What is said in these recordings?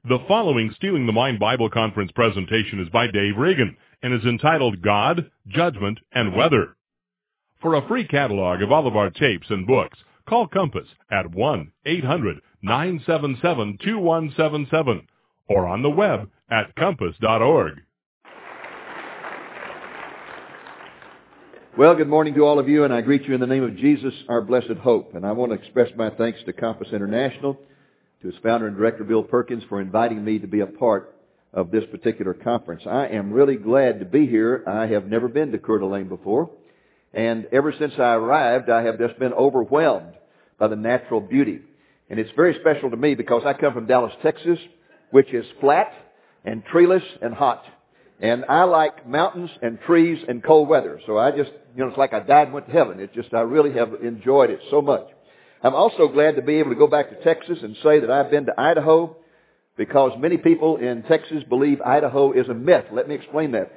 The following Stealing the Mind Bible Conference presentation is by Dave Reagan and is entitled God, Judgment, and Weather. For a free catalog of all of our tapes and books, call Compass at 1-800-977-2177 or on the web at compass.org. Well, good morning to all of you, and I greet you in the name of Jesus, our blessed hope. And I want to express my thanks to Compass International, to its founder and director, Bill Perkins, for inviting me to be a part of this particular conference. I am really glad to be here. I have never been to Coeur d'Alene before, and ever since I arrived, I have just been overwhelmed by the natural beauty. And it's very special to me because I come from Dallas, Texas, which is flat and treeless and hot. And I like mountains and trees and cold weather. So I just, it's like I died and went to heaven. I really have enjoyed it so much. I'm also glad to be able to go back to Texas and say that I've been to Idaho, because many people in Texas believe Idaho is a myth. Let me explain that.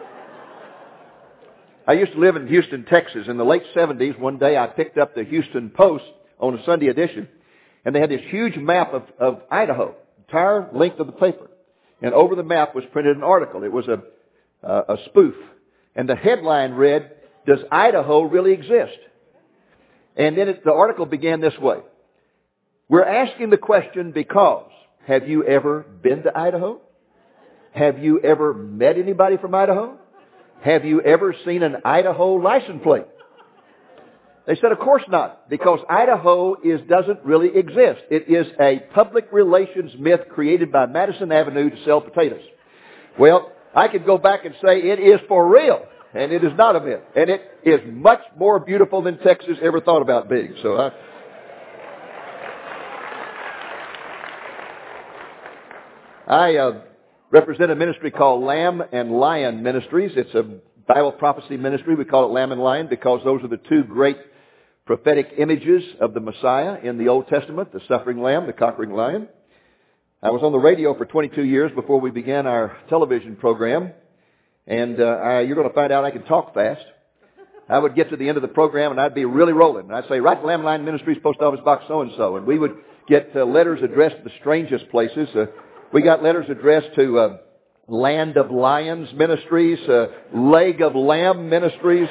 I used to live in Houston, Texas. In the late 70s, one day I picked up the Houston Post on a Sunday edition, and they had this huge map of Idaho, entire length of the paper. And over the map was printed an article. It was a spoof. And the headline read, "Does Idaho really exist?" And then the article began this way. "We're asking the question because, have you ever been to Idaho? Have you ever met anybody from Idaho? Have you ever seen an Idaho license plate?" They said, of course not, because Idaho doesn't really exist. It is a public relations myth created by Madison Avenue to sell potatoes. Well, I could go back and say it is for real, and it is not a myth. And it is much more beautiful than Texas ever thought about being. So I represent a ministry called Lamb and Lion Ministries. It's a Bible prophecy ministry. We call it Lamb and Lion because those are the two great prophetic images of the Messiah in the Old Testament, the suffering lamb, the conquering lion. I was on the radio for 22 years before we began our television program, and you're going to find out I can talk fast. I would get to the end of the program, and I'd be really rolling. And I'd say, "Write to Lamb and Lion Ministries, Post Office Box so-and-so," and we would get letters addressed to the strangest places. We got letters addressed to Land of Lions Ministries, Leg of Lamb Ministries.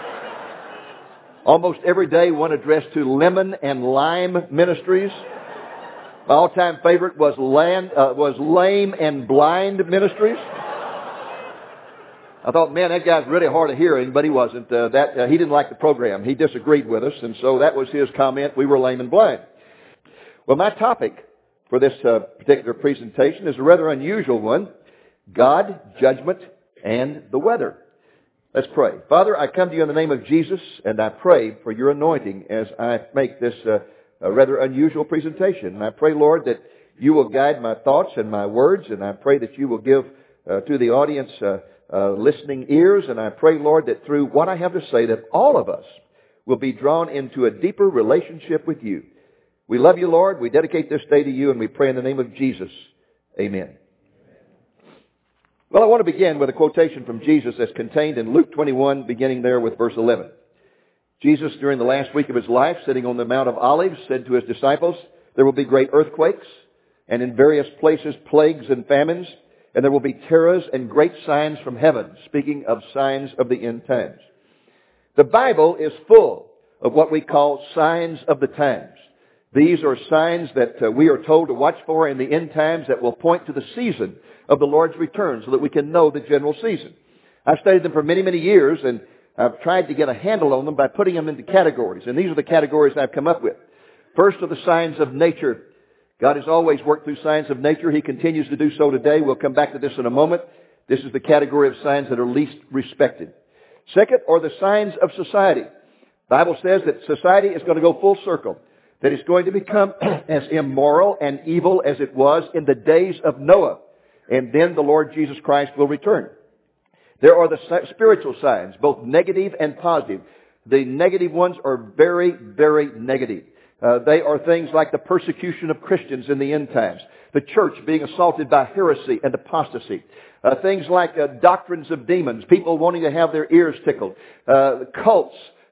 Almost every day, one addressed to Lemon and Lime Ministries. My all-time favorite was Lame and Blind Ministries. I thought, man, that guy's really hard of hearing, but he wasn't. He didn't like the program. He disagreed with us, and so that was his comment. We were lame and blind. Well, my topic for this particular presentation is a rather unusual one: God, Judgment, and the Weather. Let's pray. Father, I come to you in the name of Jesus, and I pray for your anointing as I make this a rather unusual presentation. And I pray, Lord, that you will guide my thoughts and my words, and I pray that you will give to the audience listening ears, and I pray, Lord, that through what I have to say, that all of us will be drawn into a deeper relationship with you. We love you, Lord. We dedicate this day to you, and we pray in the name of Jesus. Amen. Well, I want to begin with a quotation from Jesus that's contained in Luke 21, beginning there with verse 11. Jesus, during the last week of his life, sitting on the Mount of Olives, said to his disciples, "There will be great earthquakes, and in various places plagues and famines, and there will be terrors and great signs from heaven," speaking of signs of the end times. The Bible is full of what we call signs of the times. These are signs that we are told to watch for in the end times that will point to the season of the Lord's return so that we can know the general season. I've studied them for many, many years, and I've tried to get a handle on them by putting them into categories. And these are the categories I've come up with. First are the signs of nature. God has always worked through signs of nature. He continues to do so today. We'll come back to this in a moment. This is the category of signs that are least respected. Second are the signs of society. The Bible says that society is going to go full circle, that it's going to become as immoral and evil as it was in the days of Noah. And then the Lord Jesus Christ will return. There are the spiritual signs, both negative and positive. The negative ones are very, very negative. They are things like the persecution of Christians in the end times, the church being assaulted by heresy and apostasy, things like doctrines of demons, people wanting to have their ears tickled, cults,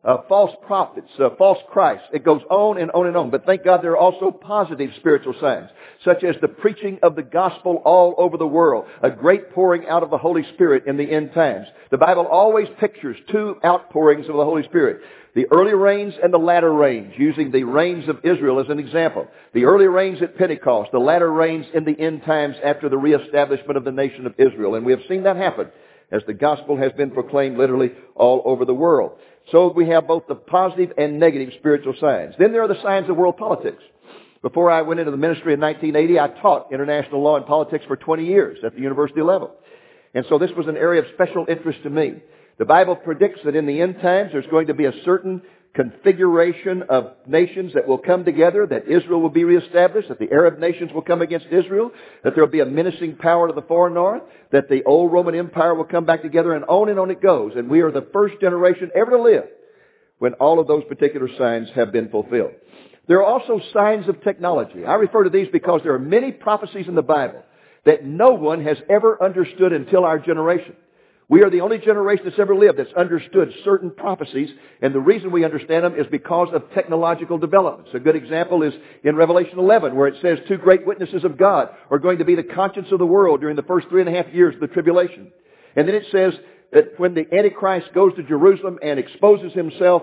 false prophets, false Christs. It goes on and on and on. But thank God there are also positive spiritual signs, such as the preaching of the gospel all over the world, a great pouring out of the Holy Spirit in the end times. The Bible always pictures two outpourings of the Holy Spirit. The early rains and the latter rains, using the rains of Israel as an example. The early rains at Pentecost, the latter rains in the end times after the reestablishment of the nation of Israel. And we have seen that happen as the gospel has been proclaimed literally all over the world. So we have both the positive and negative spiritual signs. Then there are the signs of world politics. Before I went into the ministry in 1980, I taught international law and politics for 20 years at the university level. And so this was an area of special interest to me. The Bible predicts that in the end times there's going to be a certain configuration of nations that will come together, that Israel will be reestablished, that the Arab nations will come against Israel, that there will be a menacing power to the far north, that the old Roman Empire will come back together, and on it goes. And we are the first generation ever to live when all of those particular signs have been fulfilled. There are also signs of technology. I refer to these because there are many prophecies in the Bible that no one has ever understood until our generation. We are the only generation that's ever lived that's understood certain prophecies, and the reason we understand them is because of technological developments. A good example is in Revelation 11, where it says two great witnesses of God are going to be the conscience of the world during the first 3.5 years of the tribulation. And then it says that when the Antichrist goes to Jerusalem and exposes himself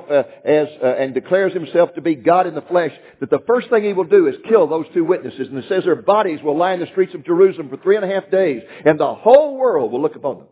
and declares himself to be God in the flesh, that the first thing he will do is kill those two witnesses. And it says their bodies will lie in the streets of Jerusalem for 3.5 days, and the whole world will look upon them.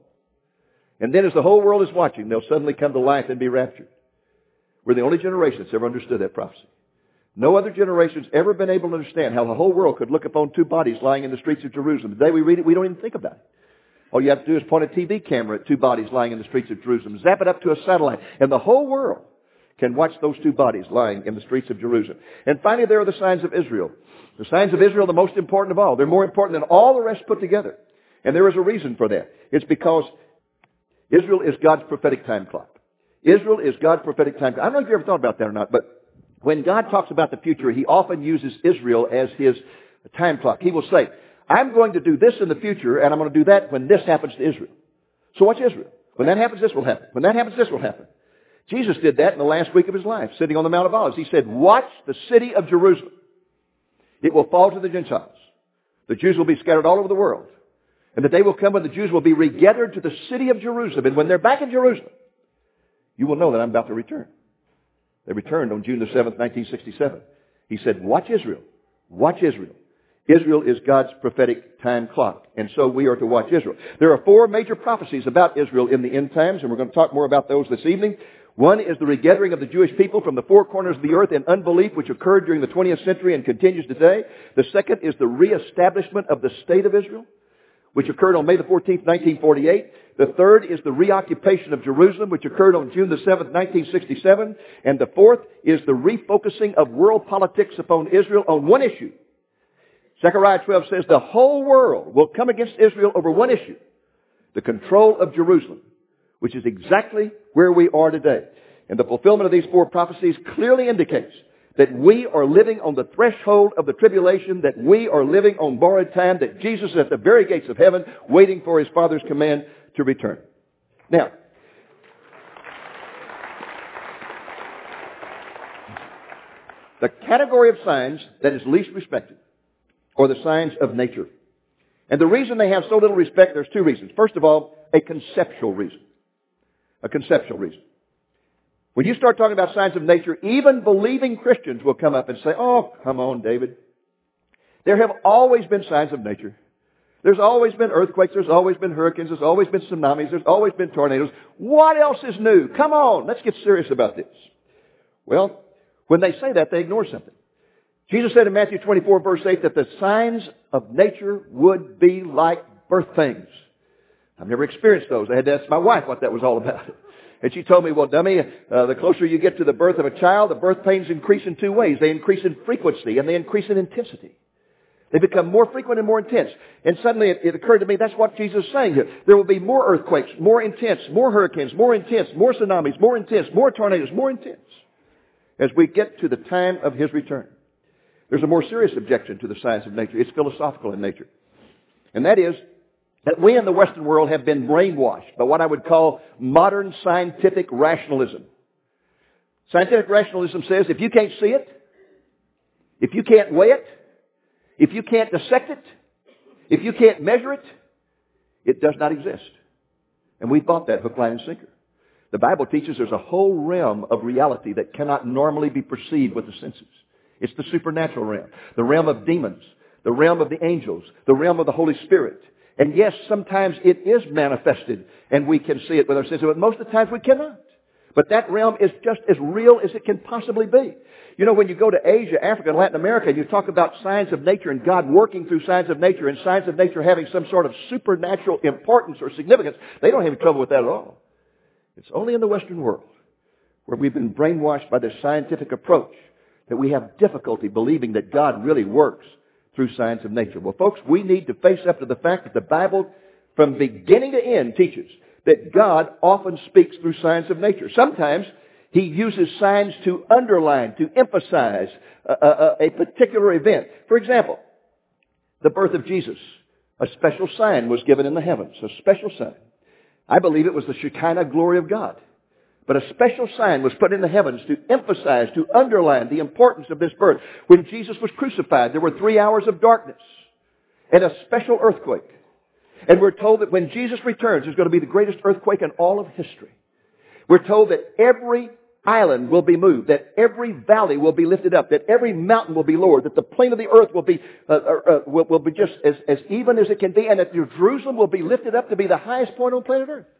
And then as the whole world is watching, they'll suddenly come to life and be raptured. We're the only generation that's ever understood that prophecy. No other generation's ever been able to understand how the whole world could look upon two bodies lying in the streets of Jerusalem. The day we read it, we don't even think about it. All you have to do is point a TV camera at two bodies lying in the streets of Jerusalem, zap it up to a satellite, and the whole world can watch those two bodies lying in the streets of Jerusalem. And finally, there are the signs of Israel. The signs of Israel are the most important of all. They're more important than all the rest put together. And there is a reason for that. It's because Israel is God's prophetic time clock. Israel is God's prophetic time clock. I don't know if you ever thought about that or not, but when God talks about the future, He often uses Israel as His time clock. He will say, I'm going to do this in the future, and I'm going to do that when this happens to Israel. So watch Israel. When that happens, this will happen. When that happens, this will happen. Jesus did that in the last week of His life, sitting on the Mount of Olives. He said, watch the city of Jerusalem. It will fall to the Gentiles. The Jews will be scattered all over the world. And the day will come when the Jews will be regathered to the city of Jerusalem. And when they're back in Jerusalem, you will know that I'm about to return. They returned on June the 7th, 1967. He said, watch Israel. Watch Israel. Israel is God's prophetic time clock. And so we are to watch Israel. There are 4 major prophecies about Israel in the end times, and we're going to talk more about those this evening. One is the regathering of the Jewish people from the 4 corners of the earth in unbelief, which occurred during the 20th century and continues today. The second is the reestablishment of the state of Israel, which occurred on May the 14th, 1948. The third is the reoccupation of Jerusalem, which occurred on June the 7th, 1967. And the fourth is the refocusing of world politics upon Israel on one issue. Zechariah 12 says the whole world will come against Israel over one issue, the control of Jerusalem, which is exactly where we are today. And the fulfillment of these 4 prophecies clearly indicates that we are living on the threshold of the tribulation, that we are living on borrowed time, that Jesus is at the very gates of heaven waiting for His Father's command to return. Now, the category of signs that is least respected are the signs of nature. And the reason they have so little respect, there's 2 reasons. First of all, a conceptual reason. A conceptual reason. When you start talking about signs of nature, even believing Christians will come up and say, oh, come on, David. There have always been signs of nature. There's always been earthquakes. There's always been hurricanes. There's always been tsunamis. There's always been tornadoes. What else is new? Come on, let's get serious about this. Well, when they say that, they ignore something. Jesus said in Matthew 24, verse 8, that the signs of nature would be like birth pains. I've never experienced those. I had to ask my wife what that was all about. And she told me, well, dummy, the closer you get to the birth of a child, the birth pains increase in 2 ways. They increase in frequency and they increase in intensity. They become more frequent and more intense. And suddenly it occurred to me, that's what Jesus is saying here. There will be more earthquakes, more intense, more hurricanes, more intense, more tsunamis, more intense, more tornadoes, more intense, as we get to the time of His return. There's a more serious objection to the science of nature. It's philosophical in nature. And that is that we in the Western world have been brainwashed by what I would call modern scientific rationalism. Scientific rationalism says if you can't see it, if you can't weigh it, if you can't dissect it, if you can't measure it, it does not exist. And we bought that hook, line, and sinker. The Bible teaches there's a whole realm of reality that cannot normally be perceived with the senses. It's the supernatural realm, the realm of demons, the realm of the angels, the realm of the Holy Spirit. And yes, sometimes it is manifested and we can see it with our senses, but most of the times we cannot. But that realm is just as real as it can possibly be. You know, when you go to Asia, Africa, and Latin America, and you talk about signs of nature and God working through signs of nature and signs of nature having some sort of supernatural importance or significance, they don't have any trouble with that at all. It's only in the Western world where we've been brainwashed by this scientific approach that we have difficulty believing that God really works through signs of nature. Well, folks, we need to face up to the fact that the Bible, from beginning to end, teaches that God often speaks through signs of nature. Sometimes He uses signs to underline, to emphasize a particular event. For example, the birth of Jesus. A special sign was given in the heavens, a special sign. I believe it was the Shekinah glory of God. But a special sign was put in the heavens to emphasize, to underline the importance of this birth. When Jesus was crucified, there were 3 hours of darkness and a special earthquake. And we're told that when Jesus returns, there's going to be the greatest earthquake in all of history. We're told that every island will be moved, that every valley will be lifted up, that every mountain will be lowered, that the plane of the earth will be just as even as it can be, and that Jerusalem will be lifted up to be the highest point on planet Earth.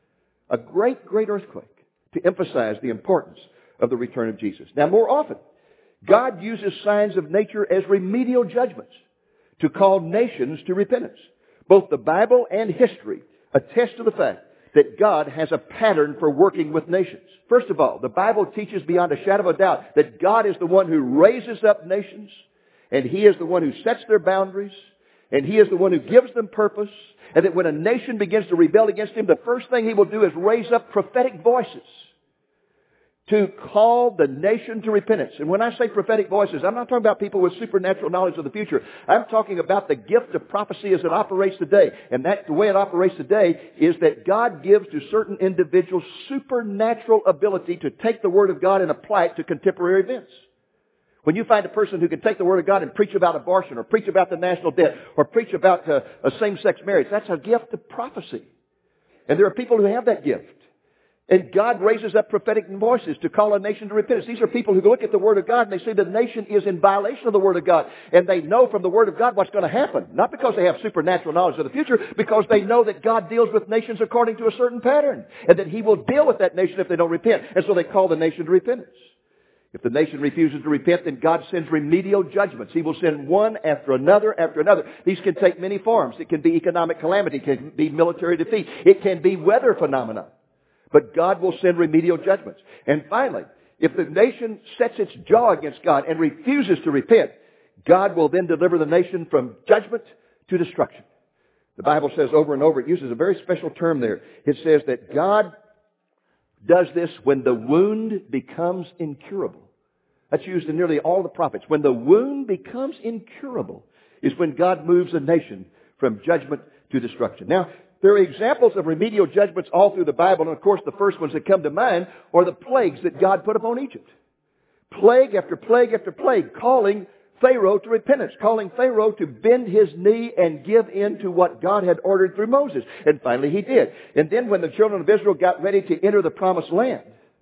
A great, great earthquake to emphasize the importance of the return of Jesus. Now, more often, God uses signs of nature as remedial judgments to call nations to repentance. Both the Bible and history attest to the fact that God has a pattern for working with nations. First of all, the Bible teaches beyond a shadow of a doubt that God is the one who raises up nations, and He is the one who sets their boundaries, and He is the one who gives them purpose, and that when a nation begins to rebel against Him, the first thing He will do is raise up prophetic voices to call the nation to repentance. And when I say prophetic voices, I'm not talking about people with supernatural knowledge of the future. I'm talking about the gift of prophecy as it operates today. And the way it operates today is that God gives to certain individuals supernatural ability to take the Word of God and apply it to contemporary events. When you find a person who can take the Word of God and preach about abortion or preach about the national debt or preach about a same-sex marriage, that's a gift of prophecy. And there are people who have that gift. And God raises up prophetic voices to call a nation to repentance. These are people who look at the Word of God and they say the nation is in violation of the Word of God. And they know from the Word of God what's going to happen. Not because they have supernatural knowledge of the future, because they know that God deals with nations according to a certain pattern. And that He will deal with that nation if they don't repent. And so they call the nation to repentance. If the nation refuses to repent, then God sends remedial judgments. He will send one after another after another. These can take many forms. It can be economic calamity. It can be military defeat. It can be weather phenomena. But God will send remedial judgments. And finally, if the nation sets its jaw against God and refuses to repent, God will then deliver the nation from judgment to destruction. The Bible says over and over, it uses a very special term there. It says that God does this when the wound becomes incurable. That's used in nearly all the prophets. When the wound becomes incurable is when God moves a nation from judgment to destruction. Now, there are examples of remedial judgments all through the Bible, and of course the first ones that come to mind are the plagues that God put upon Egypt. Plague after plague after plague, calling Pharaoh to repentance, calling Pharaoh to bend his knee and give in to what God had ordered through Moses. And finally he did. And then when the children of Israel got ready to enter the promised land,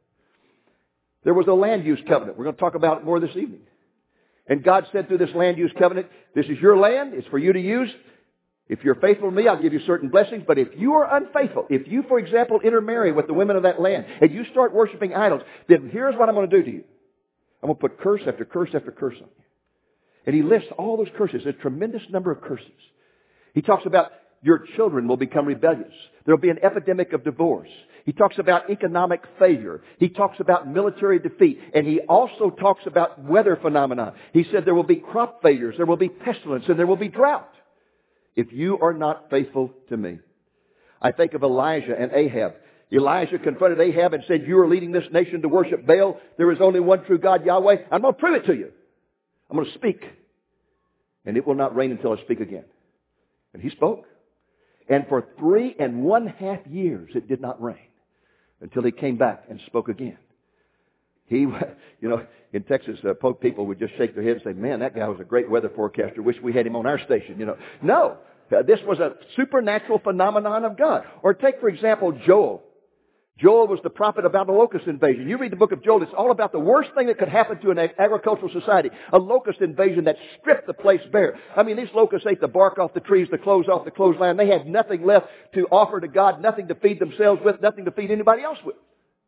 there was a land use covenant. We're going to talk about it more this evening. And God said through this land use covenant, this is your land, it's for you to use. If you're faithful to me, I'll give you certain blessings. But if you are unfaithful, if you, for example, intermarry with the women of that land and you start worshiping idols, then here's what I'm going to do to you. I'm going to put curse after curse after curse on you. And He lists all those curses, a tremendous number of curses. He talks about your children will become rebellious. There will be an epidemic of divorce. He talks about economic failure. He talks about military defeat. And he also talks about weather phenomena. He said there will be crop failures, there will be pestilence, and there will be drought if you are not faithful to me. I think of Elijah and Ahab. Elijah confronted Ahab and said, you are leading this nation to worship Baal. There is only one true God, Yahweh. I'm going to prove it to you. I'm going to speak. And it will not rain until I speak again. And he spoke. And for 3.5 years it did not rain until he came back and spoke again. He, in Texas, people would just shake their head and say, man, that guy was a great weather forecaster. Wish we had him on our station, No. This was a supernatural phenomenon of God. Or take, for example, Joel. Joel was the prophet about a locust invasion. You read the book of Joel, it's all about the worst thing that could happen to an agricultural society. A locust invasion that stripped the place bare. I mean, these locusts ate the bark off the trees, the clothes off the clothesline. They had nothing left to offer to God, nothing to feed themselves with, nothing to feed anybody else with.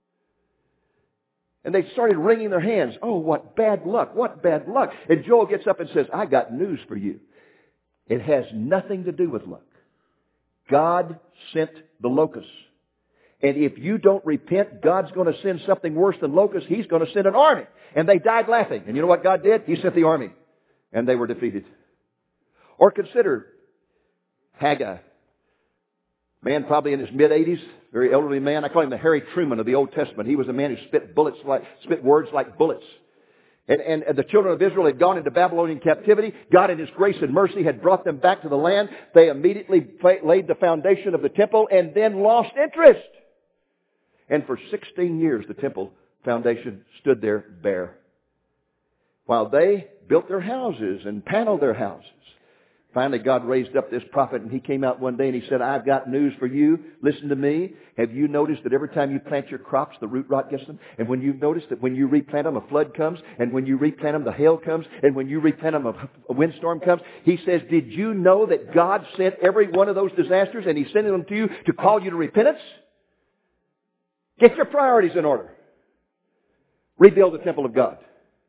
And they started wringing their hands. Oh, what bad luck, what bad luck. And Joel gets up and says, I got news for you. It has nothing to do with luck. God sent the locusts. And if you don't repent, God's going to send something worse than locusts. He's going to send an army. And they died laughing. And you know what God did? He sent the army. And they were defeated. Or consider Haggai. Man probably in his mid-80s, very elderly man. I call him the Harry Truman of the Old Testament. He was a man who spit words like bullets. And the children of Israel had gone into Babylonian captivity. God in His grace and mercy had brought them back to the land. They immediately laid the foundation of the temple and then lost interest. And for 16 years, the temple foundation stood there bare. While they built their houses and paneled their houses. Finally, God raised up this prophet, and he came out one day and he said, I've got news for you. Listen to me. Have you noticed that every time you plant your crops, the root rot gets them? And when you've noticed that when you replant them, a flood comes? And when you replant them, the hail comes? And when you replant them, a windstorm comes? He says, did you know that God sent every one of those disasters, and He's sending them to you to call you to repentance? Get your priorities in order. Rebuild the temple of God.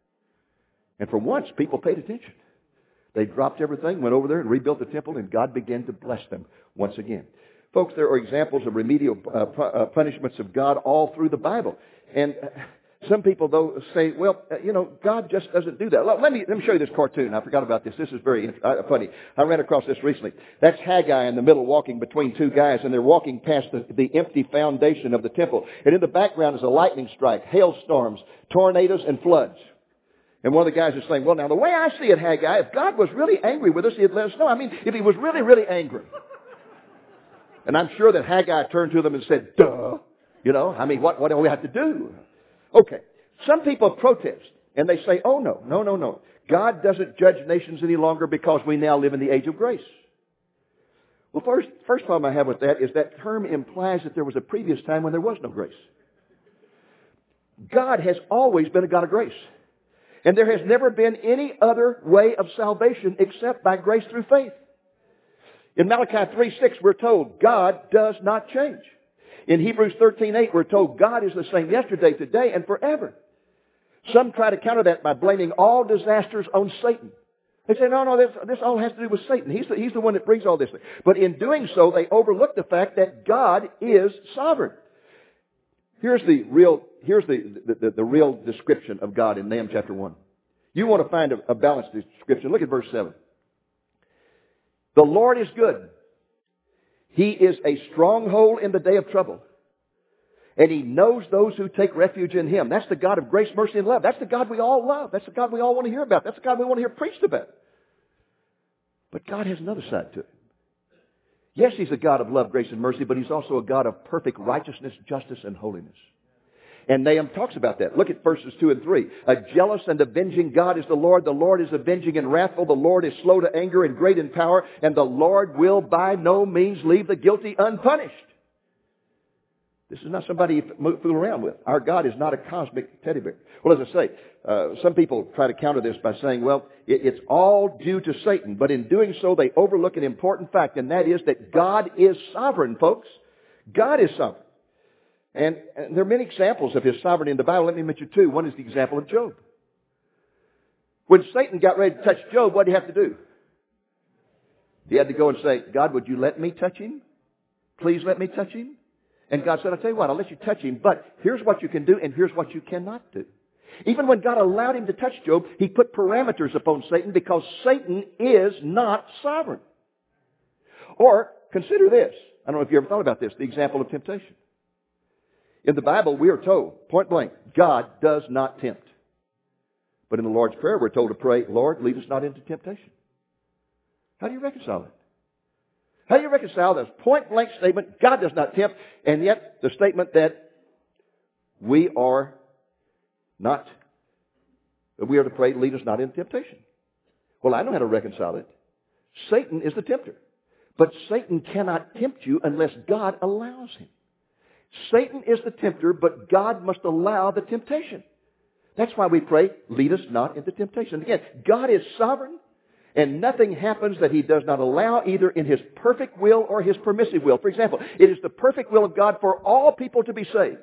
And for once, people paid attention. They dropped everything, went over there and rebuilt the temple, and God began to bless them once again. Folks, there are examples of remedial punishments of God all through the Bible. And some people, though, say, well, God just doesn't do that. Let me show you this cartoon. I forgot about this. This is very funny. I ran across this recently. That's Haggai in the middle walking between two guys, and they're walking past the empty foundation of the temple. And in the background is a lightning strike, hailstorms, tornadoes, and floods. And one of the guys is saying, well, now, the way I see it, Haggai, if God was really angry with us, He'd let us know. I mean, if He was really, really angry. And I'm sure that Haggai turned to them and said, duh. What do we have to do? Okay. Some people protest, and they say, oh, no. God doesn't judge nations any longer because we now live in the age of grace. Well, first problem I have with that is that term implies that there was a previous time when there was no grace. God has always been a God of grace. And there has never been any other way of salvation except by grace through faith. In Malachi 3:6, we're told God does not change. In Hebrews 13:8, we're told God is the same yesterday, today, and forever. Some try to counter that by blaming all disasters on Satan. They say, no, this all has to do with Satan. He's the one that brings all this. But in doing so, they overlook the fact that God is sovereign. Here's the real description of God in Nahum chapter 1. You want to find a balanced description. Look at verse 7. The Lord is good. He is a stronghold in the day of trouble. And He knows those who take refuge in Him. That's the God of grace, mercy, and love. That's the God we all love. That's the God we all want to hear about. That's the God we want to hear preached about. But God has another side to it. Yes, He's a God of love, grace, and mercy, but He's also a God of perfect righteousness, justice, and holiness. And Nahum talks about that. Look at verses 2 and 3. A jealous and avenging God is the Lord. The Lord is avenging and wrathful. The Lord is slow to anger and great in power. And the Lord will by no means leave the guilty unpunished. This is not somebody you fool around with. Our God is not a cosmic teddy bear. Well, as I say, some people try to counter this by saying, well, it's all due to Satan. But in doing so, they overlook an important fact, and that is that God is sovereign, folks. God is sovereign. And there are many examples of His sovereignty in the Bible. Let me mention two. One is the example of Job. When Satan got ready to touch Job, what did he have to do? He had to go and say, God, would you let me touch him? Please let me touch him. And God said, I'll tell you what, I'll let you touch him, but here's what you can do and here's what you cannot do. Even when God allowed him to touch Job, He put parameters upon Satan because Satan is not sovereign. Or consider this. I don't know if you ever thought about this, the example of temptation. In the Bible, we are told, point blank, God does not tempt. But in the Lord's Prayer, we're told to pray, Lord, lead us not into temptation. How do you reconcile that? How do you reconcile this point blank statement, God does not tempt, and yet the statement that we are We are to pray, lead us not into temptation. Well, I know how to reconcile it. Satan is the tempter. But Satan cannot tempt you unless God allows him. Satan is the tempter, but God must allow the temptation. That's why we pray, lead us not into temptation. Again, God is sovereign, and nothing happens that He does not allow, either in His perfect will or His permissive will. For example, it is the perfect will of God for all people to be saved.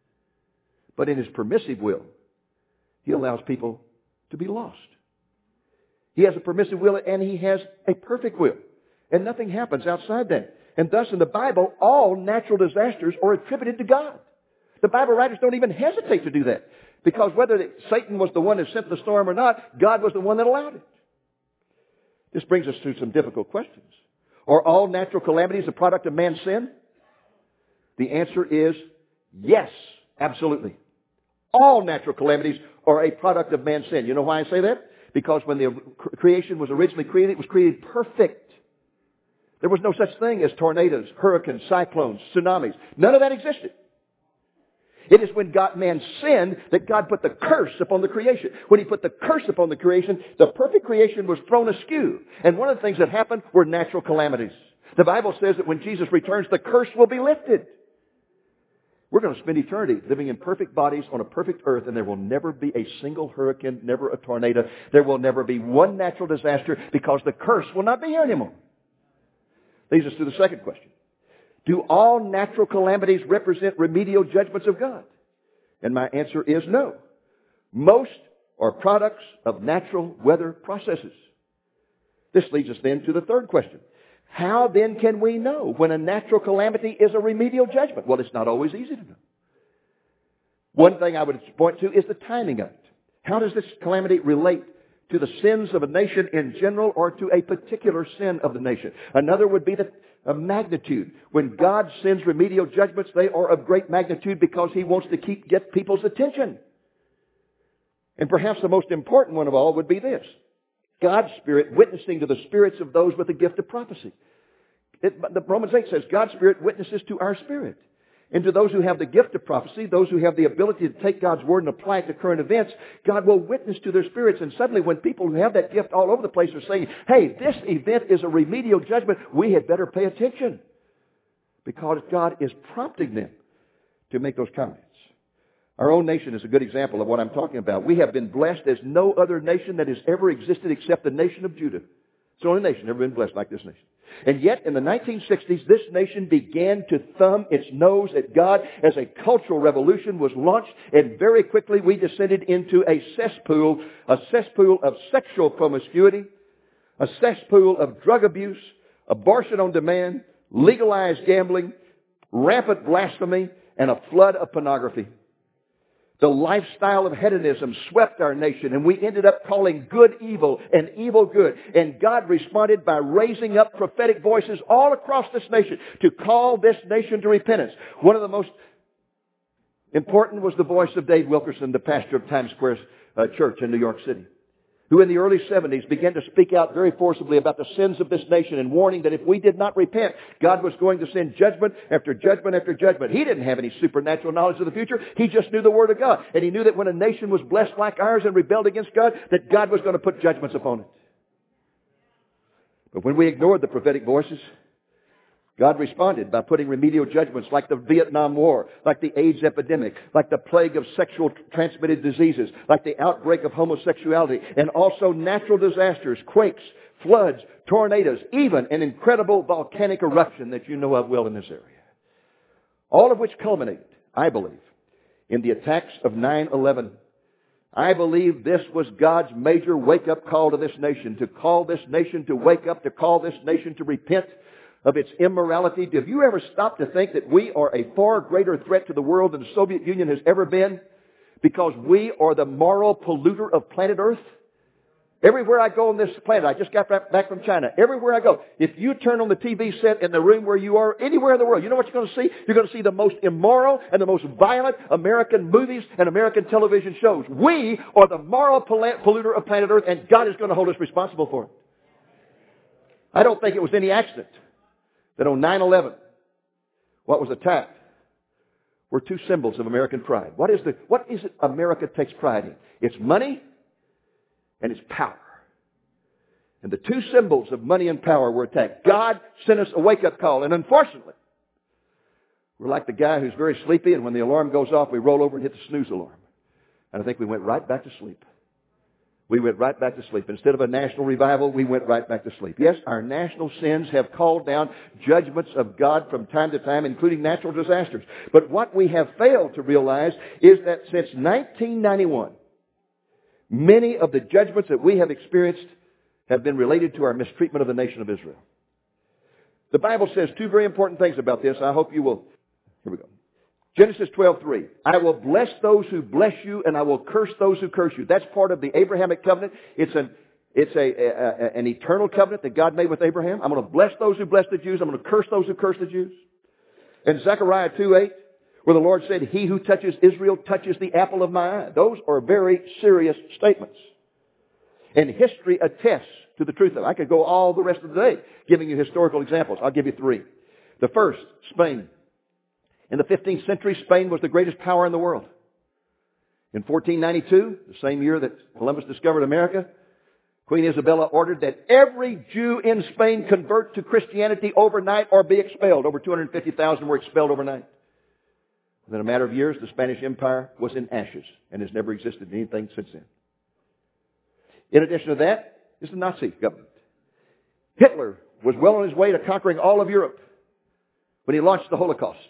But in His permissive will, He allows people to be lost. He has a permissive will and He has a perfect will. And nothing happens outside that. And thus in the Bible, all natural disasters are attributed to God. The Bible writers don't even hesitate to do that. Because whether Satan was the one that sent the storm or not, God was the one that allowed it. This brings us to some difficult questions. Are all natural calamities a product of man's sin? The answer is yes, absolutely. All natural calamities are a product of man's sin. You know why I say that? Because when the creation was originally created, it was created perfect. There was no such thing as tornadoes, hurricanes, cyclones, tsunamis. None of that existed. It is when man sinned that God put the curse upon the creation. When He put the curse upon the creation, the perfect creation was thrown askew. And one of the things that happened were natural calamities. The Bible says that when Jesus returns, the curse will be lifted. We're going to spend eternity living in perfect bodies on a perfect earth, and there will never be a single hurricane, never a tornado. There will never be one natural disaster because the curse will not be here anymore. Leads us to the second question. Do all natural calamities represent remedial judgments of God? And my answer is no. Most are products of natural weather processes. This leads us then to the third question. How then can we know when a natural calamity is a remedial judgment? Well, it's not always easy to know. One thing I would point to is the timing of it. How does this calamity relate to the sins of a nation in general or to a particular sin of the nation? Another would be the magnitude. When God sends remedial judgments, they are of great magnitude because He wants to get people's attention. And perhaps the most important one of all would be this. God's Spirit witnessing to the spirits of those with the gift of prophecy. The Romans 8 says God's Spirit witnesses to our spirit. And to those who have the gift of prophecy, those who have the ability to take God's Word and apply it to current events, God will witness to their spirits. And suddenly when people who have that gift all over the place are saying, hey, this event is a remedial judgment, we had better pay attention. Because God is prompting them to make those comments. Our own nation is a good example of what I'm talking about. We have been blessed as no other nation that has ever existed except the nation of Judah. It's the only nation ever been blessed like this nation. And yet, in the 1960s, this nation began to thumb its nose at God as a cultural revolution was launched, and very quickly we descended into a cesspool of sexual promiscuity, a cesspool of drug abuse, abortion on demand, legalized gambling, rampant blasphemy, and a flood of pornography. The lifestyle of hedonism swept our nation, and we ended up calling good evil and evil good. And God responded by raising up prophetic voices all across this nation to call this nation to repentance. One of the most important was the voice of Dave Wilkerson, the pastor of Times Square Church in New York City, who in the early 70s began to speak out very forcibly about the sins of this nation and warning that if we did not repent, God was going to send judgment after judgment after judgment. He didn't have any supernatural knowledge of the future. He just knew the Word of God. And he knew that when a nation was blessed like ours and rebelled against God, that God was going to put judgments upon it. But when we ignored the prophetic voices, God responded by putting remedial judgments like the Vietnam War, like the AIDS epidemic, like the plague of sexual transmitted diseases, like the outbreak of homosexuality, and also natural disasters, quakes, floods, tornadoes, even an incredible volcanic eruption that you know of well in this area. All of which culminated, I believe, in the attacks of 9/11. I believe this was God's major wake-up call to this nation, to call this nation to wake up, to call this nation to repent of its immorality. Have you ever stopped to think that we are a far greater threat to the world than the Soviet Union has ever been? Because we are the moral polluter of planet Earth. Everywhere I go on this planet, I just got back from China. Everywhere I go, if you turn on the TV set in the room where you are, anywhere in the world, you know what you're going to see? You're going to see the most immoral and the most violent American movies and American television shows. We are the moral polluter of planet Earth, and God is going to hold us responsible for it. I don't think it was any accident that on 9/11, what was attacked were two symbols of American pride. What is it America takes pride in? It's money and it's power. And the two symbols of money and power were attacked. God sent us a wake-up call. And unfortunately, we're like the guy who's very sleepy, and when the alarm goes off, we roll over and hit the snooze alarm. And I think we went right back to sleep. We went right back to sleep. Instead of a national revival, we went right back to sleep. Yes, our national sins have called down judgments of God from time to time, including natural disasters. But what we have failed to realize is that since 1991, many of the judgments that we have experienced have been related to our mistreatment of the nation of Israel. The Bible says two very important things about this. I hope you will. Here we go. Genesis 12:3. I will bless those who bless you, and I will curse those who curse you. That's part of the Abrahamic covenant. It's an eternal covenant that God made with Abraham. I'm going to bless those who bless the Jews. I'm going to curse those who curse the Jews. And Zechariah 2:8, where the Lord said, he who touches Israel touches the apple of my eye. Those are very serious statements. And history attests to the truth of it. I could go all the rest of the day giving you historical examples. I'll give you three. The first, Spain. In the 15th century, Spain was the greatest power in the world. In 1492, the same year that Columbus discovered America, Queen Isabella ordered that every Jew in Spain convert to Christianity overnight or be expelled. Over 250,000 were expelled overnight. Within a matter of years, the Spanish Empire was in ashes and has never existed in anything since then. In addition to that is the Nazi government. Hitler was well on his way to conquering all of Europe when he launched the Holocaust.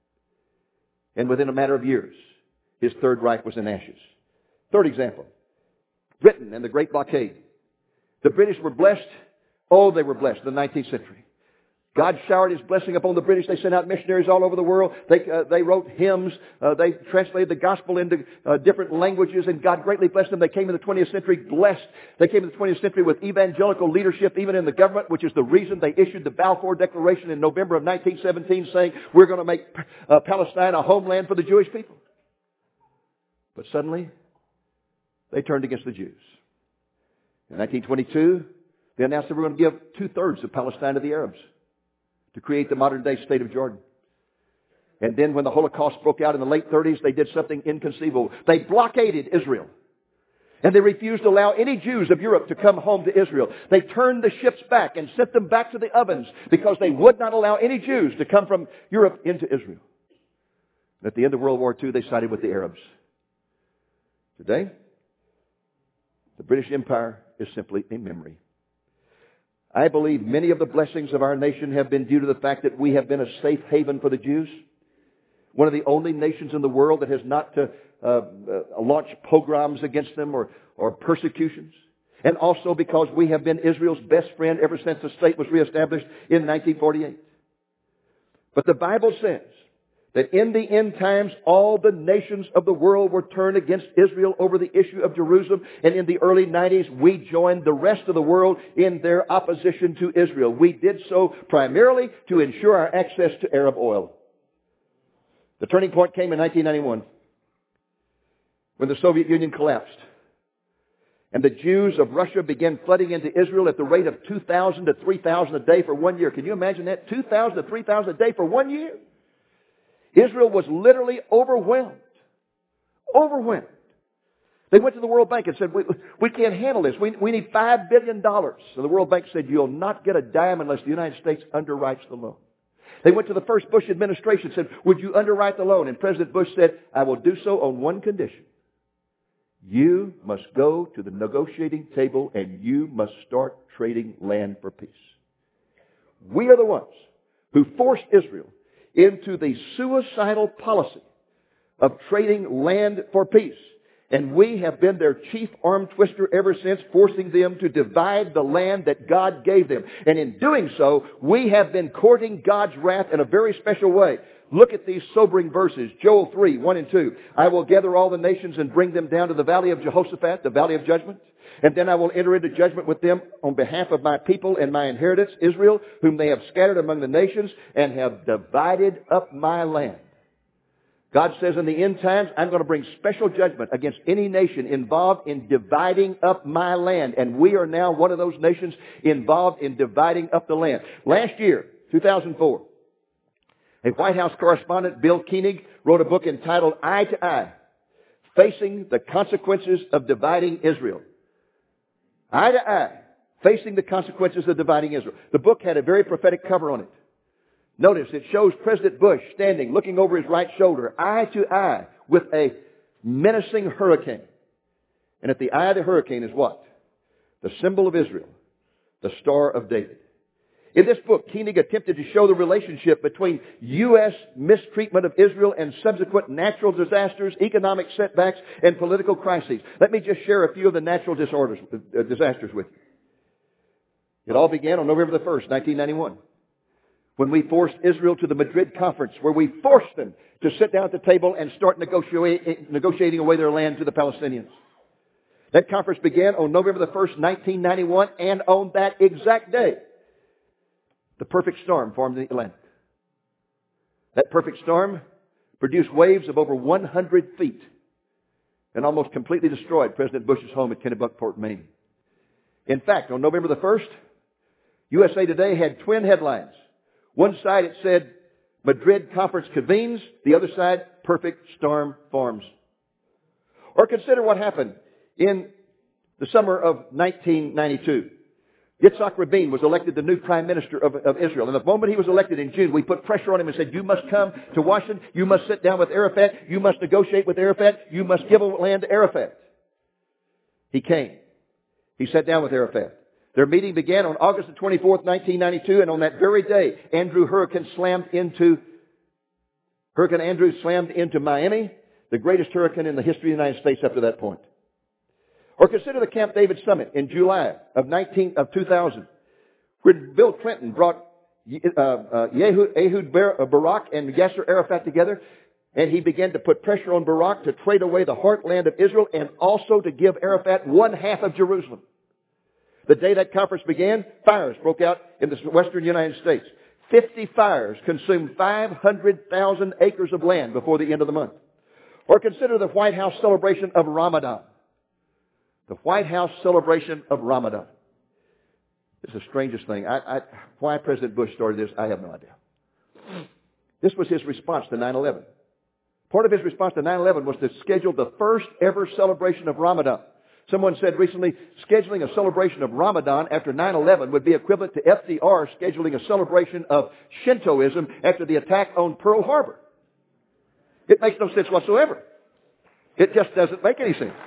And within a matter of years, his Third Reich was in ashes. Third example, Britain and the Great Blockade. The British were blessed. Oh, they were blessed in the 19th century. God showered His blessing upon the British. They sent out missionaries all over the world. They wrote hymns. They translated the gospel into different languages, and God greatly blessed them. They came in the 20th century blessed. They came in the 20th century with evangelical leadership, even in the government, which is the reason they issued the Balfour Declaration in November of 1917, saying, we're going to make Palestine a homeland for the Jewish people. But suddenly, they turned against the Jews. In 1922, they announced they were going to give 2/3 of Palestine to the Arabs to create the modern-day state of Jordan. And then when the Holocaust broke out in the late 30s, they did something inconceivable. They blockaded Israel. And they refused to allow any Jews of Europe to come home to Israel. They turned the ships back and sent them back to the ovens because they would not allow any Jews to come from Europe into Israel. And at the end of World War II, they sided with the Arabs. Today, the British Empire is simply a memory. I believe many of the blessings of our nation have been due to the fact that we have been a safe haven for the Jews. One of the only nations in the world that has not launched pogroms against them or persecutions. And also because we have been Israel's best friend ever since the state was reestablished in 1948. But the Bible says that in the end times, all the nations of the world were turned against Israel over the issue of Jerusalem. And in the early 90s, we joined the rest of the world in their opposition to Israel. We did so primarily to ensure our access to Arab oil. The turning point came in 1991 when the Soviet Union collapsed. And the Jews of Russia began flooding into Israel at the rate of 2,000 to 3,000 a day for 1 year. Can you imagine that? 2,000 to 3,000 a day for 1 year? Israel was literally overwhelmed. Overwhelmed. They went to the World Bank and said, we can't handle this. We need $5 billion. So the World Bank said, you'll not get a dime unless the United States underwrites the loan. They went to the first Bush administration and said, would you underwrite the loan? And President Bush said, I will do so on one condition. You must go to the negotiating table and you must start trading land for peace. We are the ones who forced Israel into the suicidal policy of trading land for peace. And we have been their chief arm twister ever since, forcing them to divide the land that God gave them. And in doing so, we have been courting God's wrath in a very special way. Look at these sobering verses. Joel 3, 1 and 2. I will gather all the nations and bring them down to the valley of Jehoshaphat, the valley of judgment. And then I will enter into judgment with them on behalf of my people and my inheritance, Israel, whom they have scattered among the nations and have divided up my land. God says in the end times, I'm going to bring special judgment against any nation involved in dividing up my land. And we are now one of those nations involved in dividing up the land. Last year, 2004, A White House correspondent, Bill Koenig, wrote a book entitled Eye to Eye, Facing the Consequences of Dividing Israel. Eye to Eye, Facing the Consequences of Dividing Israel. The book had a very prophetic cover on it. Notice it shows President Bush standing, looking over his right shoulder, eye to eye with a menacing hurricane. And at the eye of the hurricane is what? The symbol of Israel, the Star of David. In this book, Koenig attempted to show the relationship between U.S. mistreatment of Israel and subsequent natural disasters, economic setbacks, and political crises. Let me just share a few of the natural disasters with you. It all began on November the 1st, 1991, when we forced Israel to the Madrid Conference, where we forced them to sit down at the table and start negotiating away their land to the Palestinians. That conference began on November the 1st, 1991, and on that exact day, the perfect storm formed in the Atlantic. That perfect storm produced waves of over 100 feet and almost completely destroyed President Bush's home at Kennebunkport, Maine. In fact, on November the 1st, USA Today had twin headlines. One side it said, Madrid Conference convenes. The other side, perfect storm forms. Or consider what happened in the summer of 1992. Yitzhak Rabin was elected the new Prime Minister of Israel. And the moment he was elected in June, we put pressure on him and said, you must come to Washington. You must sit down with Arafat. You must negotiate with Arafat. You must give land to Arafat. He came. He sat down with Arafat. Their meeting began on August the 24th, 1992, and on that very day, Hurricane Andrew slammed into Miami, the greatest hurricane in the history of the United States up to that point. Or consider the Camp David Summit in July of 2000, when Bill Clinton brought Ehud Barak and Yasser Arafat together, and he began to put pressure on Barak to trade away the heartland of Israel and also to give Arafat one half of Jerusalem. The day that conference began, fires broke out in the western United States. 50 fires consumed 500,000 acres of land before the end of the month. Or consider the White House celebration of Ramadan. The White House celebration of Ramadan. It's the strangest thing. Why President Bush started this, I have no idea. This was his response to 9/11. Part of his response to 9/11 was to schedule the first ever celebration of Ramadan. Someone said recently, scheduling a celebration of Ramadan after 9/11 would be equivalent to FDR scheduling a celebration of Shintoism after the attack on Pearl Harbor. It makes no sense whatsoever. It just doesn't make any sense.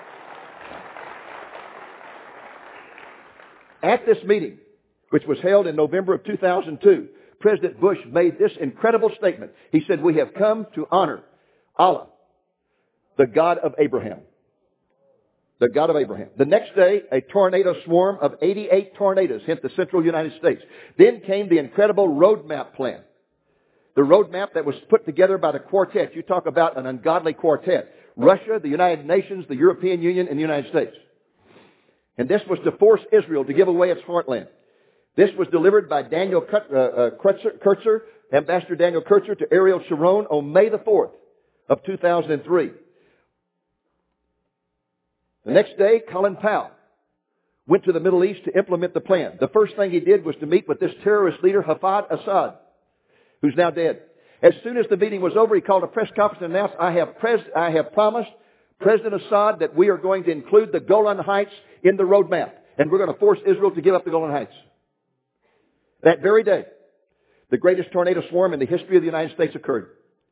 At this meeting, which was held in November of 2002, President Bush made this incredible statement. He said, we have come to honor Allah, the God of Abraham. The God of Abraham. The next day, a tornado swarm of 88 tornadoes hit the central United States. Then came the incredible roadmap plan. The roadmap that was put together by the quartet. You talk about an ungodly quartet. Russia, the United Nations, the European Union, and the United States. And this was to force Israel to give away its heartland. This was delivered by Daniel Kurtzer, Ambassador Daniel Kurtzer, to Ariel Sharon on May the 4th of 2003. The next day, Colin Powell went to the Middle East to implement the plan. The first thing he did was to meet with this terrorist leader, Hafez Assad, who's now dead. As soon as the meeting was over, he called a press conference and announced, I have promised President Assad that we are going to include the Golan Heights in the roadmap, and we're going to force Israel to give up the Golan Heights. That very day, the greatest tornado swarm in the history of the United States occurred.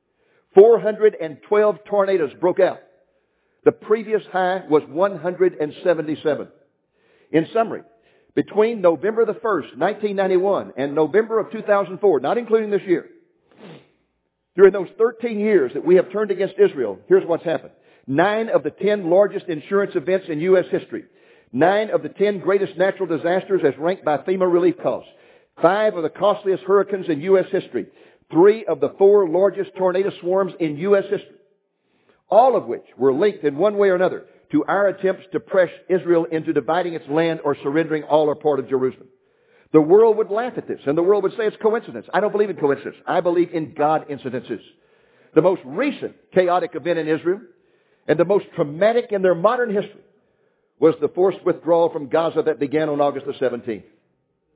412 tornadoes broke out. The previous high was 177. In summary, between November the 1st, 1991 and November of 2004, not including this year, during those 13 years that we have turned against Israel, here's what's happened. 9 of the 10 largest insurance events in U.S. history. 9 of the 10 greatest natural disasters as ranked by FEMA relief costs. 5 of the costliest hurricanes in U.S. history. 3 of the 4 largest tornado swarms in U.S. history. All of which were linked in one way or another to our attempts to press Israel into dividing its land or surrendering all or part of Jerusalem. The world would laugh at this, and the world would say it's coincidence. I don't believe in coincidence. I believe in God incidences. The most recent chaotic event in Israel, and the most traumatic in their modern history, was the forced withdrawal from Gaza that began on August the 17th.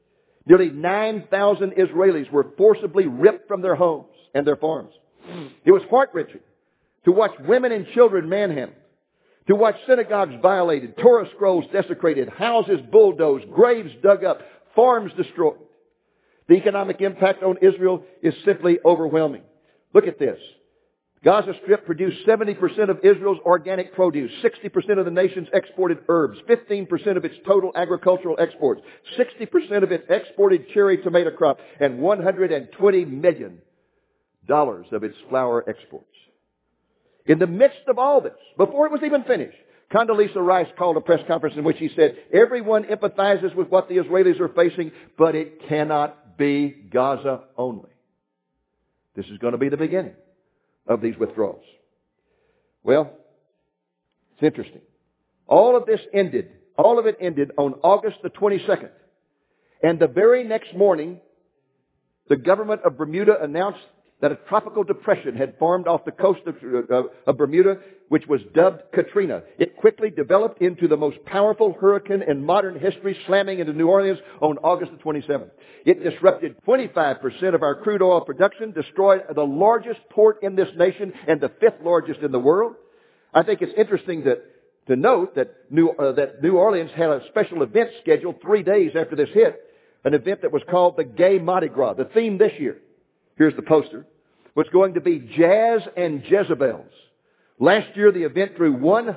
Nearly 9,000 Israelis were forcibly ripped from their homes and their farms. It was heart-wrenching to watch women and children manhandled, to watch synagogues violated, Torah scrolls desecrated, houses bulldozed, graves dug up, farms destroyed. The economic impact on Israel is simply overwhelming. Look at this. Gaza Strip produced 70% of Israel's organic produce, 60% of the nation's exported herbs, 15% of its total agricultural exports, 60% of its exported cherry tomato crop, and $120 million of its flour exports. In the midst of all this, before it was even finished, Condoleezza Rice called a press conference in which he said, everyone empathizes with what the Israelis are facing, but it cannot be Gaza only. This is going to be the beginning of these withdrawals. Well, it's interesting. All of it ended on August the 22nd. And the very next morning, the government of Bermuda announced that a tropical depression had formed off the coast of Bermuda, which was dubbed Katrina. It quickly developed into the most powerful hurricane in modern history, slamming into New Orleans on August the 27th. It disrupted 25% of our crude oil production, destroyed the largest port in this nation and the fifth largest in the world. I think it's interesting to note that New Orleans had a special event scheduled 3 days after this hit, an event that was called the Gay Mardi Gras. The theme this year, here's the poster, was going to be Jazz and Jezebels. Last year, the event drew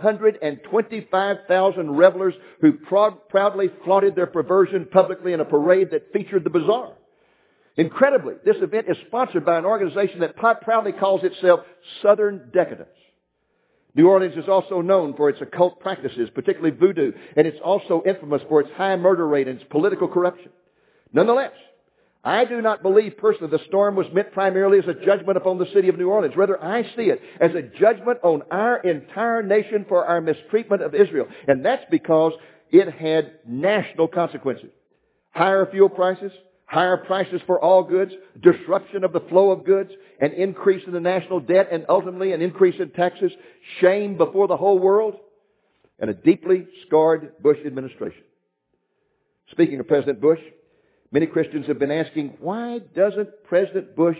125,000 revelers who proudly flaunted their perversion publicly in a parade that featured the bizarre. Incredibly, this event is sponsored by an organization that proudly calls itself Southern Decadence. New Orleans is also known for its occult practices, particularly voodoo, and it's also infamous for its high murder rate and its political corruption. Nonetheless, I do not believe personally the storm was meant primarily as a judgment upon the city of New Orleans. Rather, I see it as a judgment on our entire nation for our mistreatment of Israel. And that's because it had national consequences. Higher fuel prices, higher prices for all goods, disruption of the flow of goods, an increase in the national debt, and ultimately an increase in taxes, shame before the whole world, and a deeply scarred Bush administration. Speaking of President Bush, many Christians have been asking, why doesn't President Bush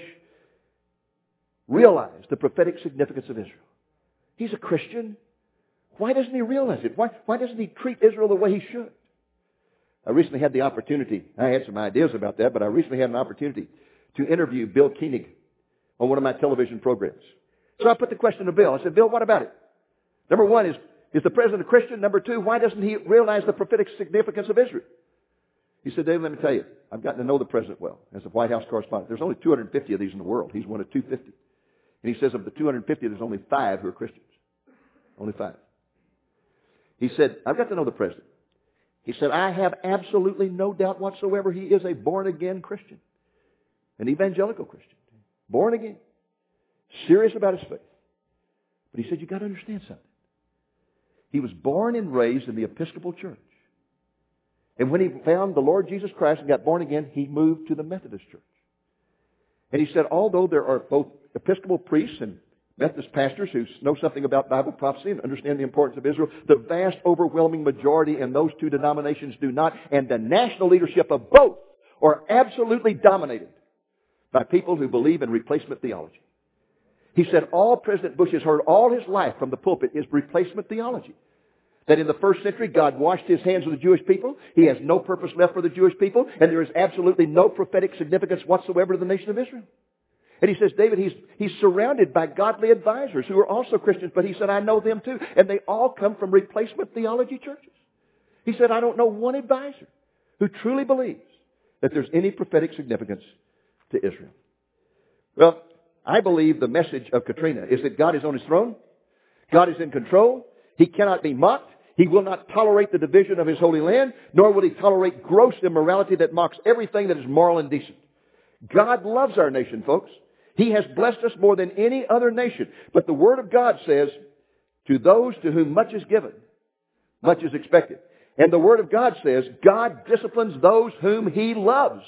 realize the prophetic significance of Israel? He's a Christian. Why doesn't he realize it? Why doesn't he treat Israel the way he should? I recently had the opportunity, I had some ideas about that, but I recently had an opportunity to interview Bill Koenig on one of my television programs. So I put the question to Bill. I said, Bill, what about it? Number one, is the president a Christian? Number two, why doesn't he realize the prophetic significance of Israel? He said, David, let me tell you, I've gotten to know the president well as a White House correspondent. There's only 250 of these in the world. He's one of 250. And he says of the 250, there's only 5 who are Christians. Only 5. He said, I've got to know the president. He said, I have absolutely no doubt whatsoever he is a born-again Christian. An evangelical Christian. Born again. Serious about his faith. But he said, you've got to understand something. He was born and raised in the Episcopal Church. And when he found the Lord Jesus Christ and got born again, he moved to the Methodist Church. And he said, although there are both Episcopal priests and Methodist pastors who know something about Bible prophecy and understand the importance of Israel, the vast overwhelming majority in those two denominations do not. And the national leadership of both are absolutely dominated by people who believe in replacement theology. He said all President Bush has heard all his life from the pulpit is replacement theology. That in the first century, God washed his hands of the Jewish people. He has no purpose left for the Jewish people. And there is absolutely no prophetic significance whatsoever to the nation of Israel. And he says, David, he's surrounded by godly advisors who are also Christians. But he said, I know them too. And they all come from replacement theology churches. He said, I don't know one advisor who truly believes that there's any prophetic significance to Israel. Well, I believe the message of Katrina is that God is on his throne. God is in control. He cannot be mocked. He will not tolerate the division of his holy land, nor will he tolerate gross immorality that mocks everything that is moral and decent. God loves our nation, folks. He has blessed us more than any other nation. But the Word of God says, to those to whom much is given, much is expected. And the Word of God says, God disciplines those whom he loves.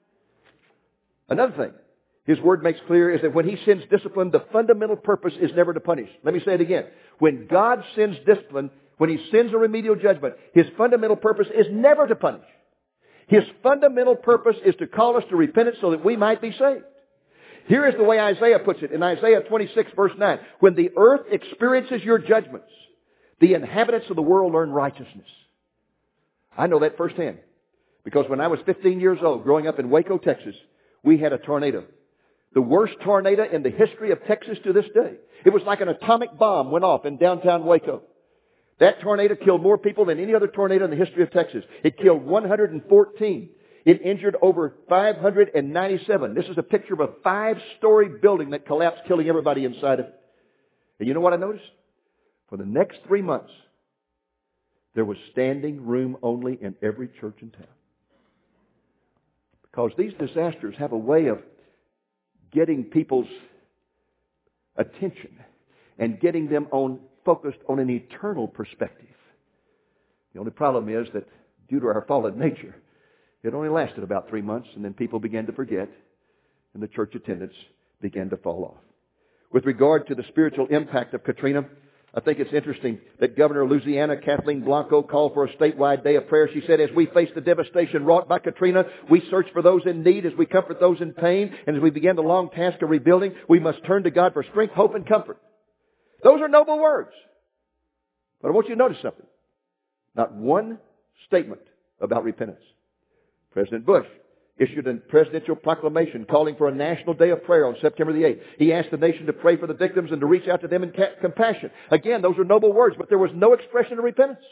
Another thing His Word makes clear is that when he sends discipline, the fundamental purpose is never to punish. Let me say it again. When God sends discipline, when he sends a remedial judgment, his fundamental purpose is never to punish. His fundamental purpose is to call us to repentance so that we might be saved. Here is the way Isaiah puts it in Isaiah 26 verse 9. When the earth experiences your judgments, the inhabitants of the world learn righteousness. I know that firsthand. Because when I was 15 years old, growing up in Waco, Texas, we had a tornado. The worst tornado in the history of Texas to this day. It was like an atomic bomb went off in downtown Waco. That tornado killed more people than any other tornado in the history of Texas. It killed 114. It injured over 597. This is a picture of a 5-story building that collapsed, killing everybody inside of it. And you know what I noticed? For the next 3 months, there was standing room only in every church in town. Because these disasters have a way of getting people's attention and getting them focused on an eternal perspective. The only problem is that due to our fallen nature, it only lasted about 3 months, and then people began to forget, and the church attendance began to fall off. With regard to the spiritual impact of Katrina, I think it's interesting that Governor of Louisiana, Kathleen Blanco, called for a statewide day of prayer. She said, as we face the devastation wrought by Katrina, we search for those in need, as we comfort those in pain, and as we begin the long task of rebuilding, we must turn to God for strength, hope, and comfort. Those are noble words. But I want you to notice something. Not one statement about repentance. President Bush issued a presidential proclamation calling for a national day of prayer on September the 8th. He asked the nation to pray for the victims and to reach out to them in compassion. Again, those are noble words, but there was no expression of repentance.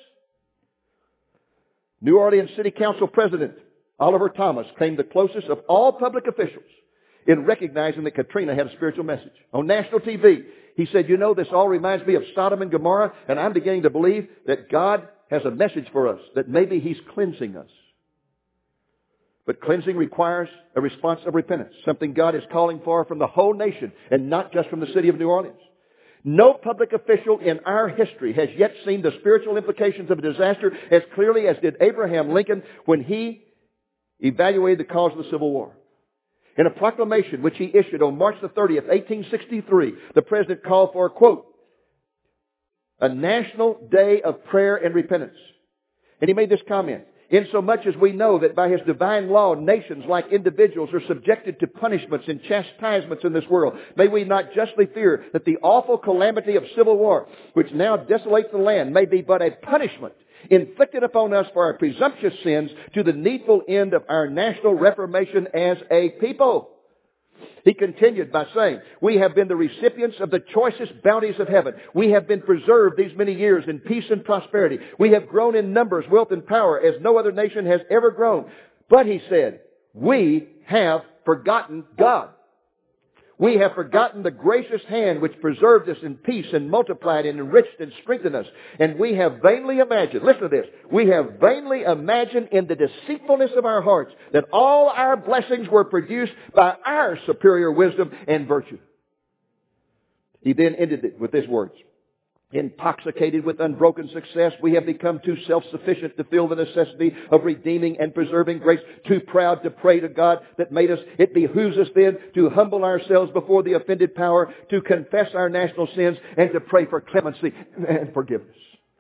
New Orleans City Council President Oliver Thomas claimed the closest of all public officials in recognizing that Katrina had a spiritual message. On national TV, he said, you know, this all reminds me of Sodom and Gomorrah, and I'm beginning to believe that God has a message for us, that maybe He's cleansing us. But cleansing requires a response of repentance, something God is calling for from the whole nation and not just from the city of New Orleans. No public official in our history has yet seen the spiritual implications of a disaster as clearly as did Abraham Lincoln when he evaluated the cause of the Civil War. In a proclamation which he issued on March the 30th, 1863, the President called for, quote, a national day of prayer and repentance. And he made this comment. Insomuch as we know that by His divine law, nations like individuals are subjected to punishments and chastisements in this world, may we not justly fear that the awful calamity of civil war, which now desolates the land, may be but a punishment inflicted upon us for our presumptuous sins to the needful end of our national reformation as a people. He continued by saying, we have been the recipients of the choicest bounties of heaven. We have been preserved these many years in peace and prosperity. We have grown in numbers, wealth, and power as no other nation has ever grown. But he said, we have forgotten God. We have forgotten the gracious hand which preserved us in peace and multiplied and enriched and strengthened us. And we have vainly imagined, listen to this, we have vainly imagined in the deceitfulness of our hearts that all our blessings were produced by our superior wisdom and virtue. He then ended it with these words. Intoxicated with unbroken success, we have become too self-sufficient to feel the necessity of redeeming and preserving grace, too proud to pray to God that made us. It behooves us then to humble ourselves before the offended power, to confess our national sins, and to pray for clemency and forgiveness.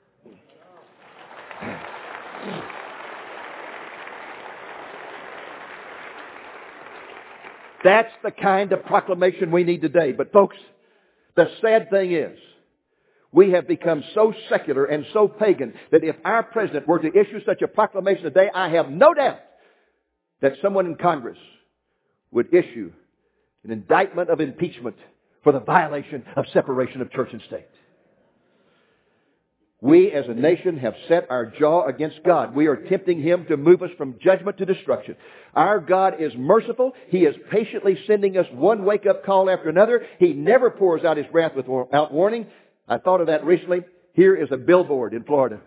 That's the kind of proclamation we need today. But folks, the sad thing is, we have become so secular and so pagan that if our president were to issue such a proclamation today, I have no doubt that someone in Congress would issue an indictment of impeachment for the violation of separation of church and state. We as a nation have set our jaw against God. We are tempting Him to move us from judgment to destruction. Our God is merciful. He is patiently sending us one wake-up call after another. He never pours out His wrath without warning. I thought of that recently. Here is a billboard in Florida.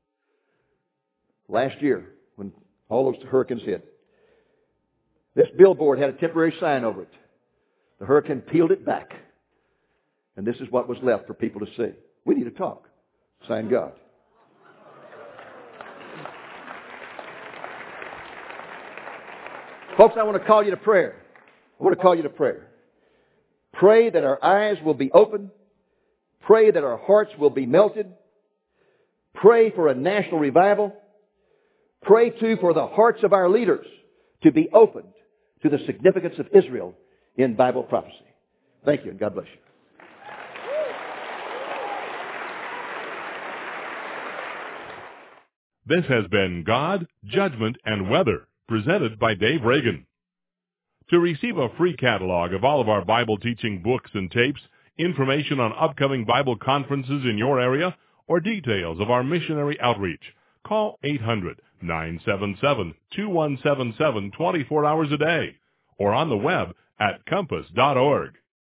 Last year, when all those hurricanes hit, this billboard had a temporary sign over it. The hurricane peeled it back. And this is what was left for people to see. We need to talk. Sign God. Folks, I want to call you to prayer. I want to call you to prayer. Pray that our eyes will be open. Pray that our hearts will be melted. Pray for a national revival. Pray, too, for the hearts of our leaders to be opened to the significance of Israel in Bible prophecy. Thank you, and God bless you. This has been God, Judgment, and Weather, presented by Dave Reagan. To receive a free catalog of all of our Bible teaching books and tapes, information on upcoming Bible conferences in your area, or details of our missionary outreach, call 800-977-2177 24 hours a day, or on the web at compass.org.